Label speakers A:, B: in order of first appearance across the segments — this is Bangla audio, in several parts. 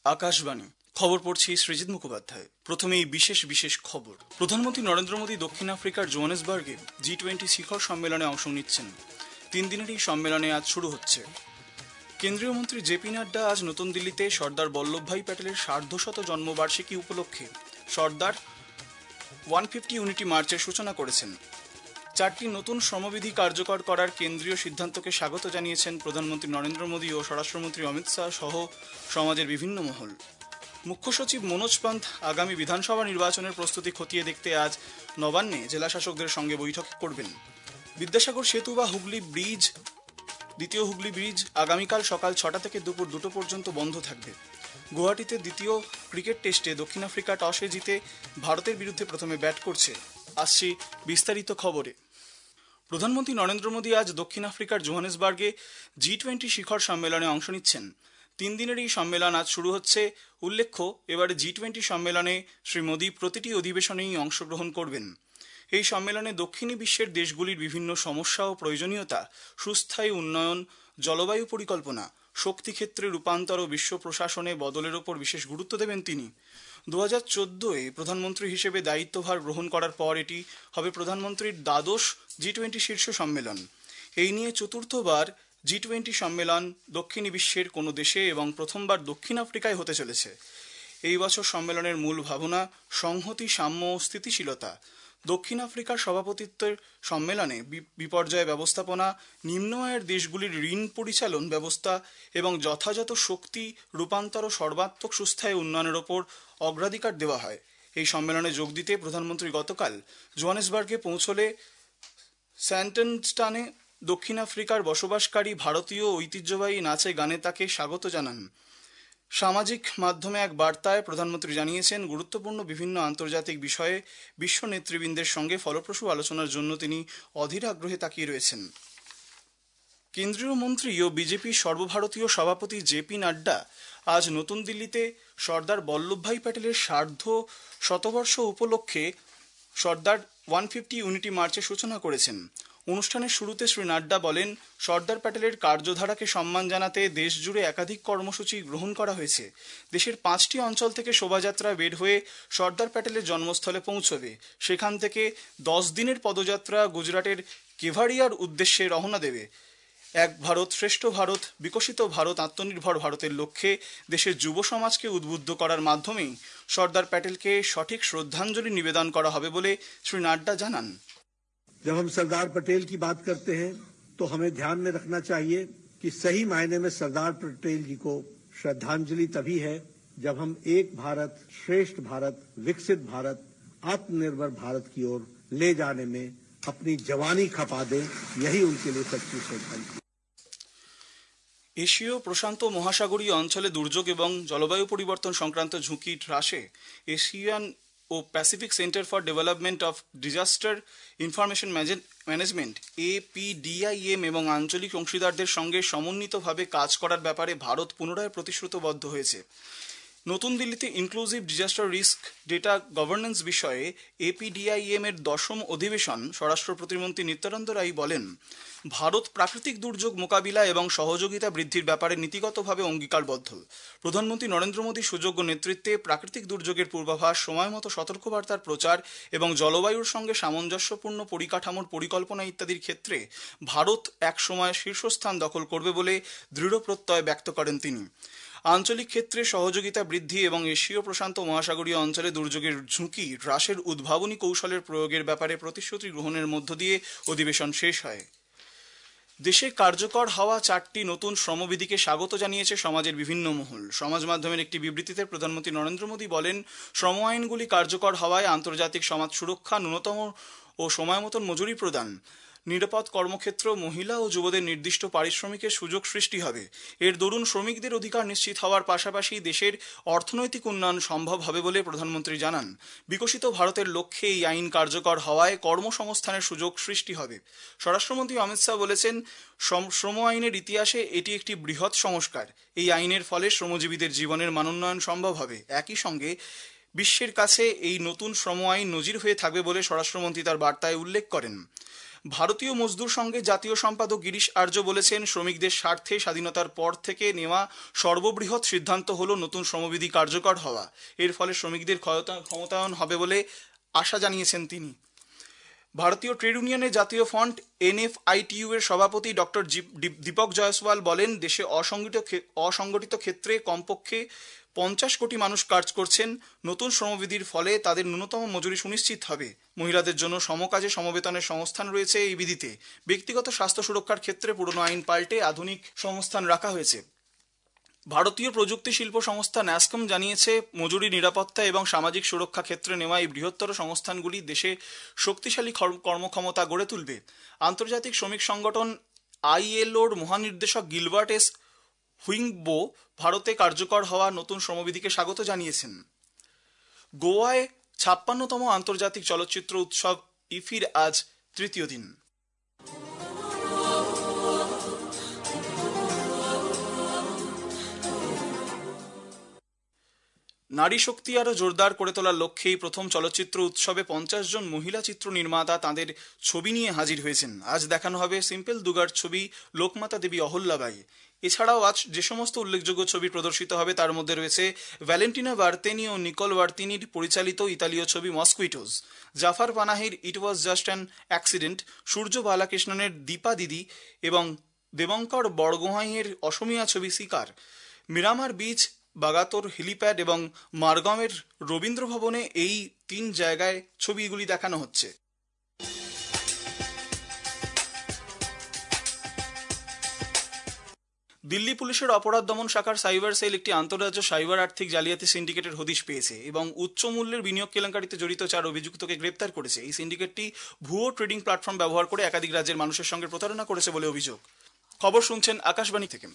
A: আকাশবাণী খবর পড়ছি সৃজিত মুখোপাধ্যায়। প্রথমেই বিশেষ খবর। প্রধানমন্ত্রী নরেন্দ্র মোদী দক্ষিণ আফ্রিকার জোহানেসবার্গে G20 শিখর সম্মেলনে অংশ নিচ্ছেন। 3 দিনের এই সম্মেলনে আজ শুরু হচ্ছে। কেন্দ্রীয় মন্ত্রী জেপি নাড্ডা আজ নতুন দিল্লিতে সর্দার বল্লভভাই প্যাটেলের 150 জন্মবার্ষিকী উপলক্ষে সর্দার 150 ইউনিটি মার্চের সূচনা করেছেন। 4টি নতুন শ্রমবিধি কার্যকর করার কেন্দ্রীয় সিদ্ধান্তকে স্বাগত জানিয়েছেন প্রধানমন্ত্রী নরেন্দ্র মোদী ও স্বরাষ্ট্রমন্ত্রী অমিত শাহ সহ সমাজের বিভিন্ন মহল। মুখ্য সচিব মনোজ পান্থ আগামী বিধানসভা নির্বাচনের প্রস্তুতি খতিয়ে দেখতে আজ নবান্নে জেলা শাসকদের সঙ্গে বৈঠক করবেন। বিদ্যাসাগর সেতু বা দ্বিতীয় হুগলি ব্রিজ আগামীকাল সকাল 6টা থেকে দুপুর 2টো পর্যন্ত বন্ধ থাকবে। গুয়াহাটিতে দ্বিতীয় ক্রিকেট টেস্টে দক্ষিণ আফ্রিকা টসে জিতে ভারতের বিরুদ্ধে প্রথমে ব্যাট করছে। আসছি বিস্তারিত খবরে। প্রধানমন্ত্রী নরেন্দ্র মোদী আজ দক্ষিণ আফ্রিকার জোহানেসবার্গে G20 শিখর সম্মেলনে অংশ নিচ্ছেন। 3 দিনের এই সম্মেলন আজ শুরু হচ্ছে। উল্লেখ্য, এবারে G20 সম্মেলনে শ্রী মোদী প্রতিটি অধিবেশনেই অংশগ্রহণ করবেন। এই সম্মেলনে দক্ষিণী বিশ্বের দেশগুলির বিভিন্ন সমস্যা ও প্রয়োজনীয়তা, সুস্থায়ী উন্নয়ন, জলবায়ু পরিকল্পনা, শক্তিক্ষেত্রে রূপান্তর ও বিশ্ব প্রশাসনে বদলের ওপর বিশেষ গুরুত্ব দেবেন তিনি। 2014-এ প্রধানমন্ত্রী হিসেবে দায়িত্বভার গ্রহণ করার পর এটি হবে প্রধানমন্ত্রীর দ্বাদশ G20 শীর্ষ সম্মেলন। এই নিয়ে চতুর্থবার G20 সম্মেলন দক্ষিণী বিশ্বের কোনো দেশে এবং প্রথমবার দক্ষিণ আফ্রিকায় হতে চলেছে। এই বছর সম্মেলনের মূল ভাবনা সংহতি, সাম্য ও স্থিতিশীলতা। দক্ষিণ আফ্রিকার সভাপতিত্বের সম্মেলনে বিপর্যয় ব্যবস্থাপনা, নিম্ন আয়ের দেশগুলির ঋণ পরিচালন ব্যবস্থা এবং যথাযথ শক্তি রূপান্তর ও সর্বাত্মক সুস্থায়ী উন্নয়নের ওপর অগ্রাধিকার দেওয়া হয়। এই সম্মেলনে যোগ দিতে প্রধানমন্ত্রী গতকাল জোহানেসবার্গে পৌঁছলে স্যান্টনস্টানে দক্ষিণ আফ্রিকার বসবাসকারী ভারতীয় ঐতিহ্যবাহী নাচে গানে তাকে স্বাগত জানান। সামাজিক মাধ্যমে এক বার্তায় প্রধানমন্ত্রী জানিয়েছেন, গুরুত্বপূর্ণ বিভিন্ন আন্তর্জাতিক বিষয়ে বিশ্ব নেতৃবৃন্দের সঙ্গে ফলপ্রসূ আলোচনার জন্য তিনি অধীর আগ্রহে তাকিয়ে রয়েছেন। কেন্দ্রীয় মন্ত্রী ও বিজেপির সর্বভারতীয় সভাপতি জেপি নাড্ডা আজ নতুন দিল্লিতে সর্দার বল্লভভাই প্যাটেলের 150 উপলক্ষে সর্দার 150 ইউনিটি মার্চের সূচনা করেছেন। অনুষ্ঠানের শুরুতে শ্রী নাড্ডা বলেন, সর্দার প্যাটেলের কার্যধারাকে সম্মান জানাতে দেশ জুড়ে একাধিক কর্মসূচি গ্রহণ করা হয়েছে। দেশের 5টি অঞ্চল থেকে শোভাযাত্রা বের হয়ে সর্দার প্যাটেলের জন্মস্থলে পৌঁছবে। সেখান থেকে 10 দিনের পদযাত্রা গুজরাটের কেভাড়িয়ার উদ্দেশ্যে রওনা দেবে। এক ভারত শ্রেষ্ঠ ভারত, বিকশিত ভারত, আত্মনির্ভর ভারতের লক্ষ্যে দেশের যুব সমাজকে উদ্বুদ্ধ করার মাধ্যমেই সর্দার প্যাটেলকে সঠিক শ্রদ্ধাঞ্জলি নিবেদন করা হবে বলে শ্রী নাড্ডা জানান।
B: जब हम सरदार पटेल की बात करते हैं तो हमें ध्यान में रखना चाहिए कि सही मायने में सरदार पटेल जी को श्रद्धांजलि तभी है जब हम एक भारत श्रेष्ठ भारत, विकसित भारत, आत्मनिर्भर भारत की ओर ले जाने में अपनी जवानी खपा दें। यही उनके लिए सच्ची श्रद्धांजलि।
A: এশীয় প্রশান্ত মহাসাগরীয় অঞ্চলে দুর্যোগ এবং জলবায়ু পরিবর্তন সংক্রান্ত ঝুঁকি হ্রাসে এশিয়ান ও Pacific centre for development of disaster information management APDIM এবং আঞ্চলিক অংশীদারদের সঙ্গে সমন্বিতভাবে কাজ করার ব্যাপারে ভারত পুনরায় প্রতিশ্রুতিবদ্ধ হয়েছে। নতুন দিল্লিতে inclusive disaster risk data governance বিষয়ে APDIM এর 10ম অধিবেশন স্বরাষ্ট্র প্রতিমন্ত্রী নিত্যানন্দ রায় বলেন, ভারত প্রাকৃতিক দুর্যোগ মোকাবিলা এবং সহযোগিতা বৃদ্ধির ব্যাপারে নীতিগতভাবে অঙ্গীকারবদ্ধ। প্রধানমন্ত্রী নরেন্দ্র মোদীর সুযোগ্য নেতৃত্বে প্রাকৃতিক দুর্যোগের পূর্বাভাস, সময়মতো সতর্কবার্তার প্রচার এবং জলবায়ুর সঙ্গে সামঞ্জস্যপূর্ণ পরিকাঠামোর পরিকল্পনা ইত্যাদির ক্ষেত্রে ভারত একসময় শীর্ষস্থান দখল করবে বলে দৃঢ় প্রত্যয় ব্যক্ত করেন তিনি। আঞ্চলিক ক্ষেত্রে সহযোগিতা বৃদ্ধি এবং এশীয় প্রশান্ত মহাসাগরীয় অঞ্চলে দুর্যোগের ঝুঁকি হ্রাসের উদ্ভাবনী কৌশলের প্রয়োগের ব্যাপারে প্রতিশ্রুতি গ্রহণের মধ্য দিয়ে অধিবেশন শেষ হয়। দেশে কার্যকর হওয়া 4টি নতুন শ্রমবিধিকে স্বাগত জানিয়েছে সমাজের বিভিন্ন মহল। সমাজ মাধ্যমের একটি বিবৃতিতে প্রধানমন্ত্রী নরেন্দ্র মোদী বলেন, শ্রম আইনগুলি কার্যকর হওয়ায় আন্তর্জাতিক সমাজ সুরক্ষা, ন্যূনতম ও সময় মতন মজুরি প্রদান, নিরাপদ কর্মক্ষেত্র, মহিলা ও যুবদের নির্দিষ্ট পারিশ্রমিকের সুযোগ সৃষ্টি হবে। এর দরুন শ্রমিকদের অধিকার নিশ্চিত হওয়ার পাশাপাশি দেশের অর্থনৈতিক উন্নয়ন সম্ভব হবে বলে প্রধানমন্ত্রী জানান। বিকশিত ভারতের লক্ষ্যে এই আইন কার্যকর হওয়ায় কর্মসংস্থানের সুযোগ সৃষ্টি হবে। স্বরাষ্ট্রমন্ত্রী অমিত শাহ বলেছেন, শ্রম আইনের ইতিহাসে এটি একটি বৃহৎ সংস্কার। এই আইনের ফলে শ্রমজীবীদের জীবনের মানোন্নয়ন সম্ভব হবে। একই সঙ্গে বিশ্বের কাছে এই নতুন শ্রম আইন নজির হয়ে থাকবে বলে স্বরাষ্ট্রমন্ত্রী তার বার্তায় উল্লেখ করেন। ভারতীয় মজদুর সংঘের জাতীয় সম্পাদক গিরিশ আর্য বলেছেন, শ্রমিকদের স্বার্থে স্বাধীনতার পর থেকে নেওয়া সর্ববৃহৎ সিদ্ধান্ত হল নতুন শ্রমবিধি কার্যকর হওয়া। এর ফলে শ্রমিকদের ক্ষমতায়ন হবে বলে আশা জানিয়েছেন তিনি। ভারতীয় ট্রেড ইউনিয়নের জাতীয় ফ্রন্ট NFITU এর সভাপতি ডক্টর দীপক জয়সওয়াল বলেন, দেশে অসংগঠিত ক্ষেত্রে কমপক্ষে 50 কোটি মানুষ কাজ করছেন। নতুন শ্রমবিধির ফলে তাদের ন্যূনতম মজুরি সুনিশ্চিত হবে। মহিলাদের জন্য সমকাজে সমবেতনের সংস্থান রয়েছে এই বিধিতে। ব্যক্তিগত স্বাস্থ্য সুরক্ষার ক্ষেত্রে পুরনো আইন পাল্টে আধুনিক সংস্থান রাখা হয়েছে। ভারতীয় প্রযুক্তি শিল্প সংস্থা NASSCOM জানিয়েছে, মজুরি, নিরাপত্তা এবং সামাজিক সুরক্ষা ক্ষেত্রে নেওয়া এই বৃহত্তর সংস্থানগুলি দেশে শক্তিশালী কর্মক্ষমতা গড়ে তুলবে। আন্তর্জাতিক শ্রমিক সংগঠন ILOর মহানির্দেশক গিলবার্ট এস হুইংবো ভারতে কার্যকর হওয়া নতুন শ্রমবিধিকে স্বাগত জানিয়েছেন। গোয়ায় 56তম আন্তর্জাতিক চলচ্চিত্র উৎসব ইফির আজ তৃতীয় দিন। নারী শক্তি আরও জোরদার করে তোলার লক্ষ্যে এই প্রথম চলচ্চিত্র উৎসবে 50 জন মহিলা চিত্র নির্মাতা তাঁদের ছবি নিয়ে হাজির হয়েছেন। আজ দেখানো হবে সিম্পল দুগার ছবি লোকমাতা দেবী অহল্যাবাই। এছাড়াও আজ যে সমস্ত উল্লেখযোগ্য ছবি প্রদর্শিত হবে তার মধ্যে রয়েছে ভ্যালেন্টিনা বার্তেনি ও নিকোল বার্তিনির পরিচালিত ইতালীয় ছবি মস্কুইটোস, জাফর পানাহির it was just an accident, Surya বালাকৃষ্ণনের দীপা দিদি এবং দেবঙ্কর বড়গোহাঁইয়ের অসমীয়া ছবি শিকার। মিরামার বিচ, বাগাতোর হেলিপ্যাড এবং মারগমের রবীন্দ্র ভবনে এই 3 জায়গায় ছবিগুলি দেখানো হচ্ছে। দিল্লি পুলিশের অপরাধ দমন শাখার সাইবার সেল একটি আন্তঃরাজ্য সাইবার আর্থিক জালিয়াতি সিন্ডিকেটের হদিশ পেয়েছে এবং উচ্চ মূল্যের বিনিয়োগ কেলেঙ্কারিতে জড়িত 4 অভিযুক্তকে গ্রেপ্তার করেছে। এই সিন্ডিকেটটি ভুয়ো ট্রেডিং প্ল্যাটফর্ম ব্যবহার করে একাধিক রাজ্যের মানুষের সঙ্গে প্রতারণা করেছে বলে অভিযোগ। খবর শুনছেন আকাশবাণী থেকে।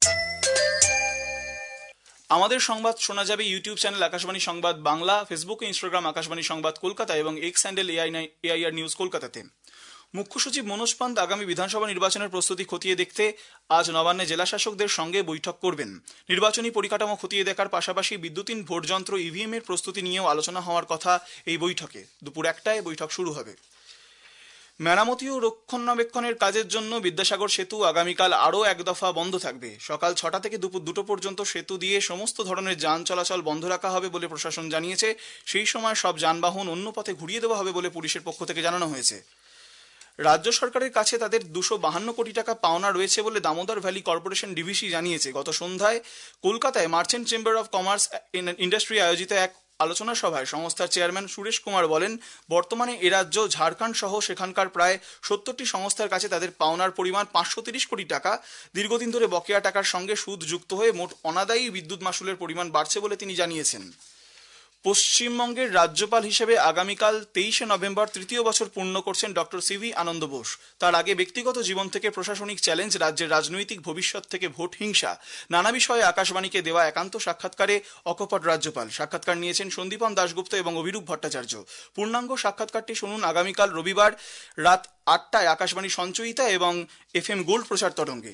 A: আমাদের সংবাদ শোনা যাবে YouTube channel Akashvani Sangbad Bangla, Facebook ও ইনস্টাগ্রাম আকাশবাণী সংবাদ কলকাতা এবং এক্স হ্যান্ডেল AIR নিউজ কলকাতাতে। মুখ্য সচিব মনোজ পান্ত আগামী বিধানসভা নির্বাচনের প্রস্তুতি খতিয়ে দেখতে আজ নবান্নে জেলা শাসকদের সঙ্গে বৈঠক করবেন। নির্বাচনী পরিকাঠামো খতিয়ে দেখার পাশাপাশি বিদ্যুতিন ভোটযন্ত্র EVM এর প্রস্তুতি নিয়েও আলোচনা হওয়ার কথা এই বৈঠকে। দুপুর 1টায় বৈঠক শুরু হবে। মেরামতি ও রক্ষণাবেক্ষণের কাজের জন্য বিদ্যাসাগর সেতু আগামীকাল আরও 1 দফা বন্ধ থাকবে। সকাল 6টা থেকে দুপুর 2টো পর্যন্ত সেতু দিয়ে সমস্ত ধরনের যান চলাচল বন্ধ রাখা হবে বলে প্রশাসন জানিয়েছে। সেই সময় সব যানবাহন অন্য পথে ঘুরিয়ে দেওয়া হবে বলে পুলিশের পক্ষ থেকে জানানো হয়েছে। রাজ্য সরকারের কাছে তাদের 252 কোটি টাকা পাওনা রয়েছে বলে দামোদর ভ্যালি কর্পোরেশন DVC জানিয়েছে। গত সন্ধ্যায় কলকাতায় merchant chamber of commerce industry আয়োজিত এক আলোচনা সভায় সংস্থার চেয়ারম্যান সুরেশ কুমার বলেন, বর্তমানে এ রাজ্য ঝাড়খণ্ড সহ সেখানকার প্রায় 70টি সংস্থার কাছে তাদের পাওনার পরিমাণ 530 কোটি টাকা। দীর্ঘদিন ধরে বকেয়া টাকার সঙ্গে সুদ যুক্ত হয়ে মোট অনাদায়ী বিদ্যুৎ মাশুলের পরিমাণ বাড়ছে বলে তিনি জানিয়েছেন। পশ্চিমবঙ্গের রাজ্যপাল হিসেবে আগামীকাল 23শে নভেম্বর তৃতীয় বছর পূর্ণ করছেন ডক্টর CV আনন্দ বোস। তার আগে ব্যক্তিগত জীবন থেকে প্রশাসনিক চ্যালেঞ্জ, রাজ্যের রাজনৈতিক ভবিষ্যৎ থেকে ভোট হিংসা, নানা বিষয়ে আকাশবাণীকে দেওয়া একান্ত সাক্ষাৎকারে অকপট রাজ্যপাল। সাক্ষাৎকার নিয়েছেন সন্দীপন দাশগুপ্ত এবং অভিরূপ ভট্টাচার্য। পূর্ণাঙ্গ সাক্ষাৎকারটি শুনুন আগামীকাল রবিবার রাত 8টায় আকাশবাণী সঞ্চয়িতা এবং FM গোল্ড প্রচার তরঙ্গে।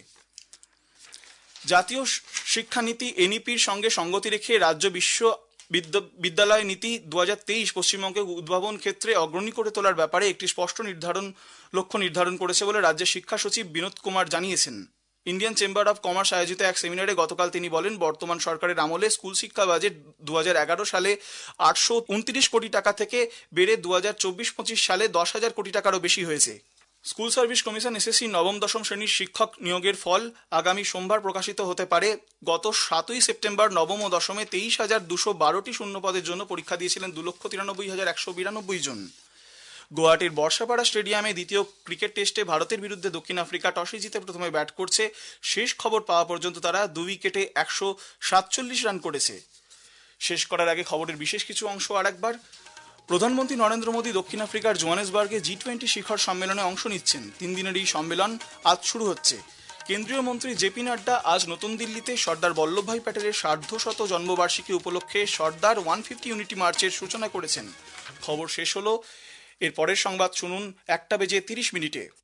A: জাতীয় শিক্ষানীতি NEP-র সঙ্গে সঙ্গতি রেখে রাজ্য বিদ্যালয় নীতি 2023 পশ্চিমবঙ্গে উদ্ভাবন ক্ষেত্রে অগ্রণী করে তোলার ব্যাপারে একটি স্পষ্ট লক্ষ্য নির্ধারণ করেছে বলে রাজ্যের শিক্ষা সচিব বিনোদ কুমার জানিয়েছেন। ইন্ডিয়ান চেম্বার অফ কমার্স আয়োজিত এক সেমিনারে গতকাল তিনি বলেন, বর্তমান সরকারের আমলে স্কুল শিক্ষা বাজেট 2011 সালে 829 কোটি টাকা থেকে বেড়ে 2024-25 সালে 10,000 কোটি টাকারও বেশি হয়েছে। স্কুল সার্ভিস কমিশন SSC নবম-দশম শ্রেণীর শিক্ষক নিয়োগের ফল আগামী সোমবার প্রকাশিত হতে পারে। গত 7ই সেপ্টেম্বর নবম ও দশমে 23,212টি শূন্য পদের জন্য পরীক্ষা দিয়েছিলেন 2,93,192 জন। গুয়াহাটির বর্ষাপাড়া স্টেডিয়ামে দ্বিতীয় ক্রিকেট টেস্টে ভারতের বিরুদ্ধে দক্ষিণ আফ্রিকা টসে জিতে প্রথমে ব্যাট করছে। শেষ খবর পাওয়া পর্যন্ত তারা 2 উইকেটে 147 রান করেছে। শেষ করার আগে খবরের বিশেষ কিছু অংশ আরেকবার। প্রধানমন্ত্রী নরেন্দ্র মোদী দক্ষিণ আফ্রিকার জোহানেসবার্গে G20 শিখর সম্মেলনে অংশ নিচ্ছেন। 3 দিনের এই সম্মেলন আজ শুরু হচ্ছে। কেন্দ্রীয় মন্ত্রী JP নাড্ডা আজ নতুন দিল্লিতে সর্দার বল্লভভাই প্যাটেলের 150 জন্মবার্ষিকী উপলক্ষে সর্দার 150 ইউনিটি মার্চের সূচনা করেছেন। খবর শেষ হলো। এর পরের সংবাদ শুনুন 1টা বেজে 30 মিনিটে।